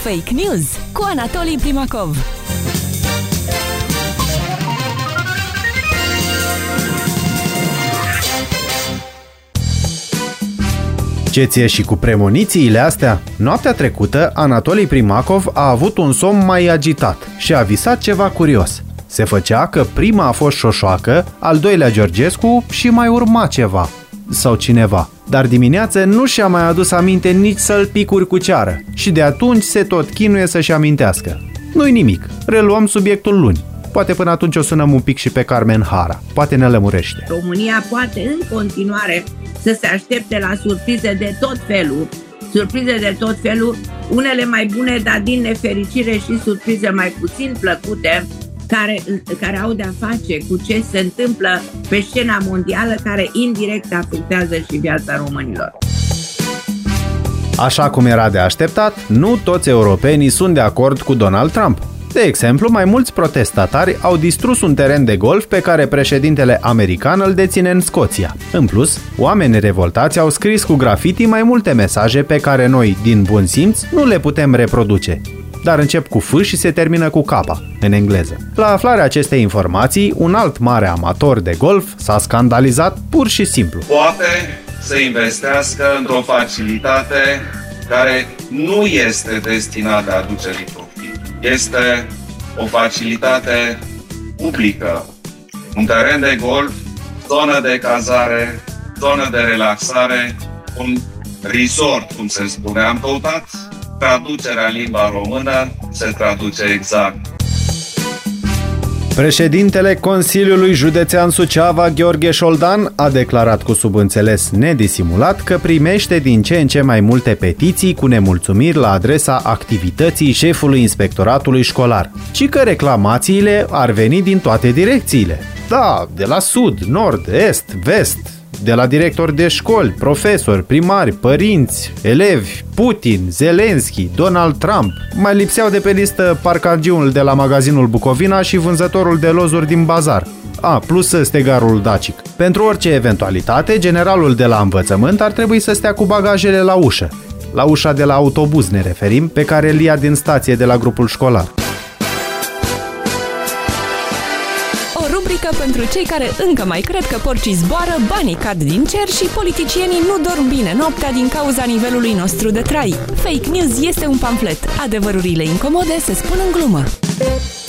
Fake News cu Anatolii Primakov. Ce ție și cu premonițiile astea? Noaptea trecută, Anatolii Primakov a avut un somn mai agitat și a visat ceva curios. Se făcea că prima a fost Șoșoacă, al doilea Georgescu și mai urma ceva. Sau cineva. Dar dimineață nu și-a mai adus aminte nici sălpicuri cu ceară și de atunci se tot chinuie să-și amintească. Nu-i nimic, reluăm subiectul luni. Poate până atunci o sunăm un pic și pe Carmen Hara. Poate ne lămurește. România poate în continuare să se aștepte la surprize de tot felul. Surprize de tot felul, unele mai bune, dar din nefericire și surprize mai puțin plăcute, care au de-a face cu ce se întâmplă pe scena mondială, care indirect afectează și viața românilor. Așa cum era de așteptat, nu toți europenii sunt de acord cu Donald Trump. De exemplu, mai mulți protestatari au distrus un teren de golf pe care președintele american îl deține în Scoția. În plus, oamenii revoltați au scris cu grafiti mai multe mesaje pe care noi, din bun simț, nu le putem reproduce. Dar încep cu F și se termină cu K, în engleză. La aflarea acestei informații, un alt mare amator de golf s-a scandalizat pur și simplu. Poate să investească într-o facilitate care nu este destinată aducerii profit. Este o facilitate publică, un teren de golf, zonă de cazare, zonă de relaxare, un resort, cum se spune. Am căutat traducerea în limba română, se traduce exact. Președintele Consiliului Județean Suceava, Gheorghe Șoldan, a declarat cu subînțeles nedisimulat că primește din ce în ce mai multe petiții cu nemulțumiri la adresa activității șefului inspectoratului școlar, ci că reclamațiile ar veni din toate direcțiile. Da, de la sud, nord, est, vest, de la directori de școli, profesori, primari, părinți, elevi, Putin, Zelenski, Donald Trump. Mai lipseau de pe listă parcagiunul de la magazinul Bucovina și vânzătorul de lozuri din bazar. Plus stegarul dacic. Pentru orice eventualitate, generalul de la învățământ ar trebui să stea cu bagajele la ușă. La ușa de la autobuz ne referim, pe care îl ia din stație de la grupul școlar. Pentru cei care încă mai cred că porcii zboară, banii cad din cer și politicienii nu dorm bine noaptea din cauza nivelului nostru de trai. Fake News este un pamflet. Adevărurile incomode se spun în glumă.